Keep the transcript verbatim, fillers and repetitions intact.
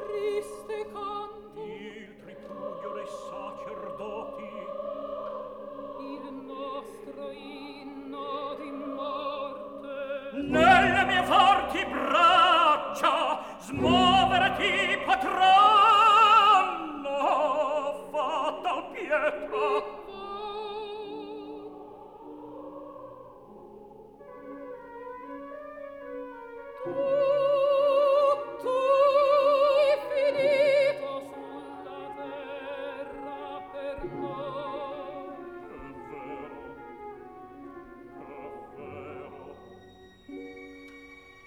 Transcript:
triste canto, il tripudio dei sacerdoti, il nostro inno di morte. nelle mie forti braccia smuoverti potranno, fatal pietra.